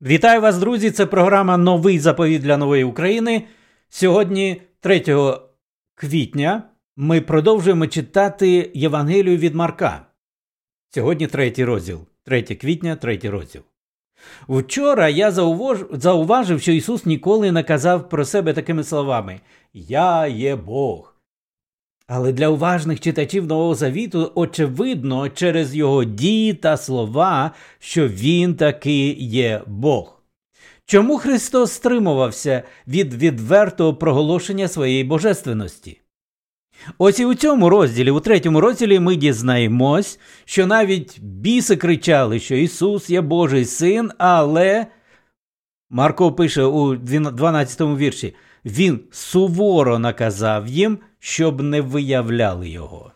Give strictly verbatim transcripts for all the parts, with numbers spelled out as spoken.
Вітаю вас, друзі! Це програма «Новий заповіт для нової України». Сьогодні, третього квітня, ми продовжуємо читати Євангелію від Марка. Сьогодні третій розділ. третє квітня, третій розділ. Вчора я зауваж... зауважив, що Ісус ніколи не казав про себе такими словами «Я є Бог». Але для уважних читачів Нового Завіту очевидно через його дії та слова, що він таки є Бог. Чому Христос стримувався від відвертого проголошення своєї божественності? Ось і у цьому розділі, у третьому розділі ми дізнаємось, що навіть біси кричали, що Ісус є Божий Син, але, Марко пише у дванадцятому вірші, Він суворо наказав їм, щоб не виявляли його.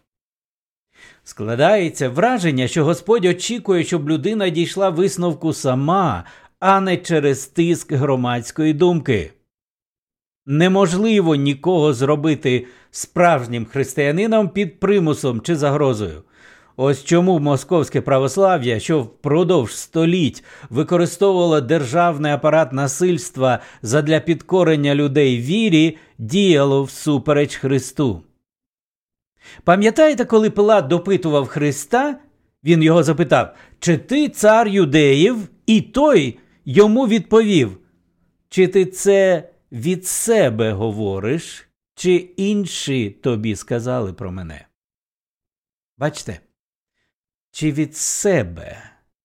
Складається враження, що Господь очікує, щоб людина дійшла висновку сама, а не через тиск громадської думки. Неможливо нікого зробити справжнім християнином під примусом чи загрозою. Ось чому московське православ'я, що впродовж століть використовувало державний апарат насильства задля підкорення людей вірі, діяло всупереч Христу. Пам'ятаєте, коли Пилат допитував Христа, він його запитав, «Чи ти цар юдеїв?» І той йому відповів, «Чи ти це від себе говориш, чи інші тобі сказали про мене?» Бачите? Чи від себе?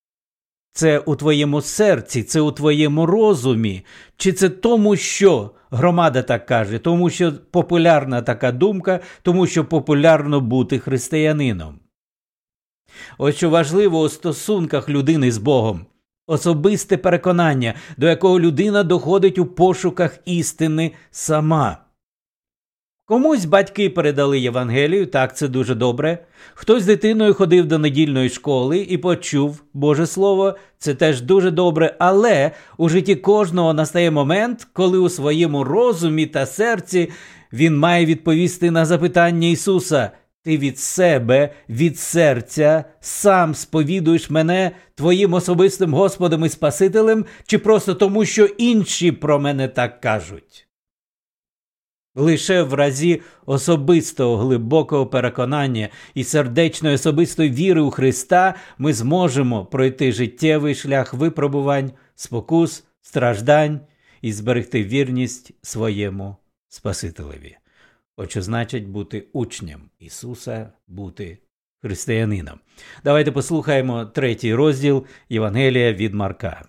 Це у твоєму серці, це у твоєму розумі? Чи це тому, що громада так каже, тому що популярна така думка, тому що популярно бути християнином? Ось що важливо у стосунках людини з Богом. Особисте переконання, до якого людина доходить у пошуках істини сама. Комусь батьки передали Євангелію, так, це дуже добре. Хтось з дитиною ходив до недільної школи і почув Боже Слово, це теж дуже добре, але у житті кожного настає момент, коли у своєму розумі та серці він має відповісти на запитання Ісуса: «Ти від себе, від серця, сам сповідуєш мене твоїм особистим Господом і Спасителем, чи просто тому, що інші про мене так кажуть?» Лише в разі особистого глибокого переконання і сердечної особистої віри у Христа ми зможемо пройти життєвий шлях випробувань, спокус, страждань і зберегти вірність своєму Спасителеві. От що значить бути учнем Ісуса, бути християнином. Давайте послухаємо третій розділ Євангелія від Марка.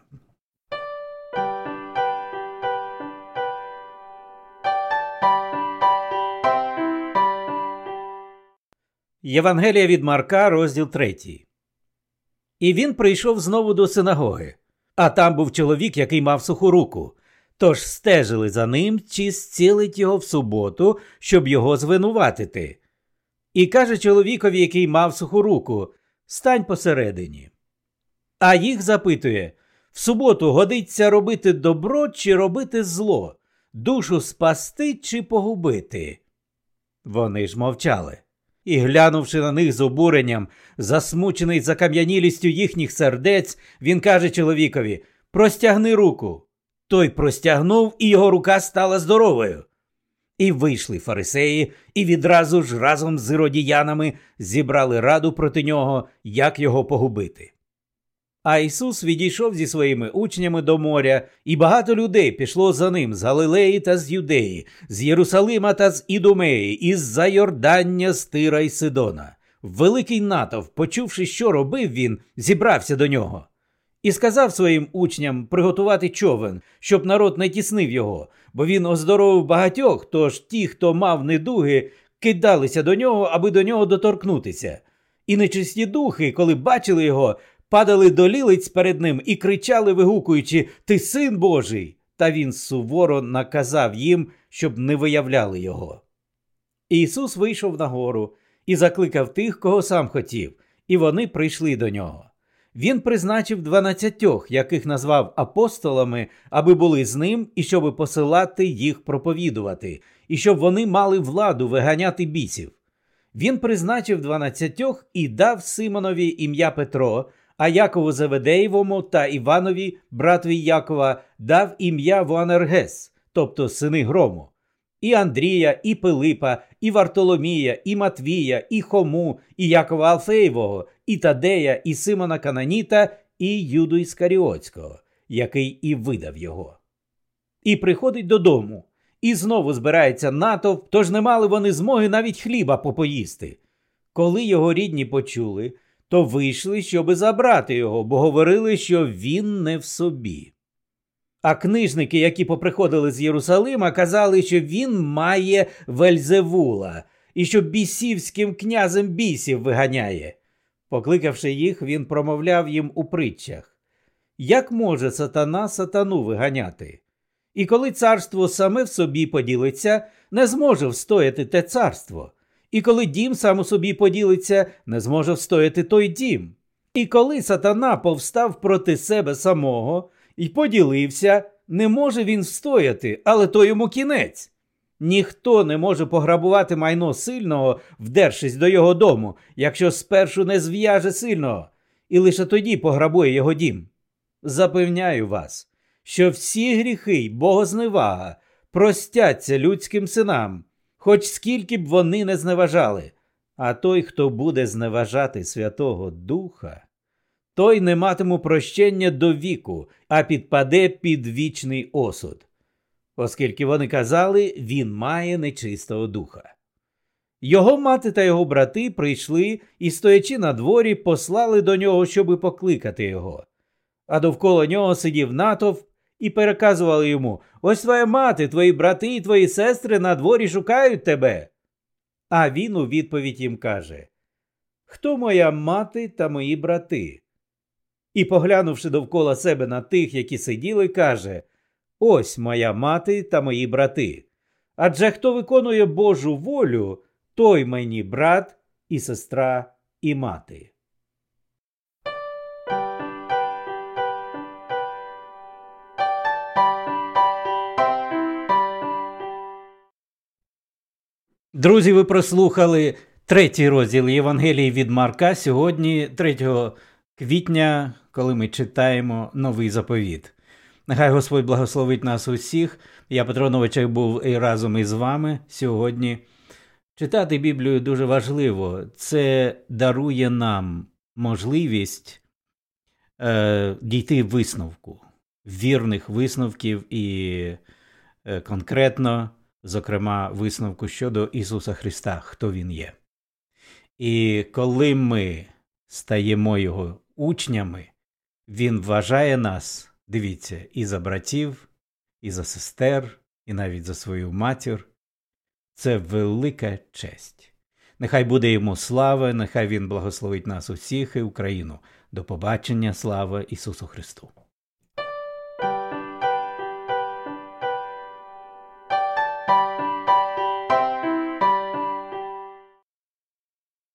Євангелія від Марка, розділ третій. «І він прийшов знову до синагоги, а там був чоловік, який мав суху руку. Тож стежили за ним, чи зцілить його в суботу, щоб його звинуватити. І каже чоловікові, який мав суху руку: «Стань посередині». А їх запитує: «В суботу годиться робити добро чи робити зло? Душу спасти чи погубити?» Вони ж мовчали. І, глянувши на них з обуренням, засмучений закам'янілістю їхніх сердець, він каже чоловікові: «Простягни руку». Той простягнув, і його рука стала здоровою. І вийшли фарисеї, і відразу ж разом з іродіянами зібрали раду проти нього, як його погубити. А Ісус відійшов зі своїми учнями до моря, і багато людей пішло за ним з Галилеї та з Юдеї, з Єрусалима та з Ідумеї, із-за Йордання, з Тира й Сидона. Великий натовп, почувши, що робив він, зібрався до нього. І сказав своїм учням приготувати човен, щоб народ не тіснив його, бо він оздоровив багатьох, тож ті, хто мав недуги, кидалися до нього, аби до нього доторкнутися. І нечисті духи, коли бачили його, падали до лілиць перед ним і кричали, вигукуючи: «Ти син Божий!» Та він суворо наказав їм, щоб не виявляли його. Ісус вийшов на гору і закликав тих, кого сам хотів, і вони прийшли до нього. Він призначив дванадцятьох, яких назвав апостолами, аби були з ним і щоб посилати їх проповідувати, і щоб вони мали владу виганяти бісів. Він призначив дванадцятьох і дав Симонові ім'я Петро, а Якову Зеведеєвому та Іванові, братові Якова, дав ім'я Боанергес, тобто сини грому. І Андрія, і Пилипа, і Вартоломія, і Матвія, і Хому, і Якова Алфеєвого, і Тадея, і Симона Кананіта, і Юду Іскаріотського, який і видав його. І приходить додому, і знову збирається натовп, тож не мали вони змоги навіть хліба попоїсти. Коли його рідні почули, то вийшли, щоби забрати його, бо говорили, що він не в собі. А книжники, які поприходили з Єрусалима, казали, що він має Вельзевула і що бісівським князем бісів виганяє. Покликавши їх, він промовляв їм у притчах: «Як може сатана сатану виганяти? І коли царство саме в собі поділиться, не зможе встояти те царство. І коли дім сам у собі поділиться, не зможе встояти той дім. І коли сатана повстав проти себе самого і поділився, не може він встояти, але то йому кінець. Ніхто не може пограбувати майно сильного, вдершись до його дому, якщо спершу не зв'яже сильного, і лише тоді пограбує його дім. Запевняю вас, що всі гріхи й богозневага простяться людським синам, хоч скільки б вони не зневажали. А той, хто буде зневажати Святого Духа, той не матиме прощення до віку, а підпаде під вічний осуд. Оскільки вони казали, він має нечистого духа. Його мати та його брати прийшли і, стоячи на дворі, послали до нього, щоби покликати його. А довкола нього сидів натовп і переказували йому: «Ось твоя мати, твої брати і твої сестри на дворі шукають тебе». А він у відповідь їм каже: «Хто моя мати та мої брати?» І, поглянувши довкола себе на тих, які сиділи, каже: «Ось моя мати та мої брати. Адже хто виконує Божу волю, той мені брат і сестра і мати». Друзі, ви прослухали третій розділ Євангелії від Марка. Сьогодні, третього квітня, коли ми читаємо Новий заповіт. Нехай Господь благословить нас усіх. Я, Петро Новичак, був і разом із вами сьогодні. Читати Біблію дуже важливо. Це дарує нам можливість е, дійти висновку, вірних висновків і е, конкретно, зокрема, висновку щодо Ісуса Христа, хто Він є. І коли ми стаємо Його учнями, Він вважає нас, дивіться, і за братів, і за сестер, і навіть за свою матір. Це велика честь. Нехай буде Йому слава, нехай Він благословить нас усіх і Україну. До побачення, слава Ісусу Христу!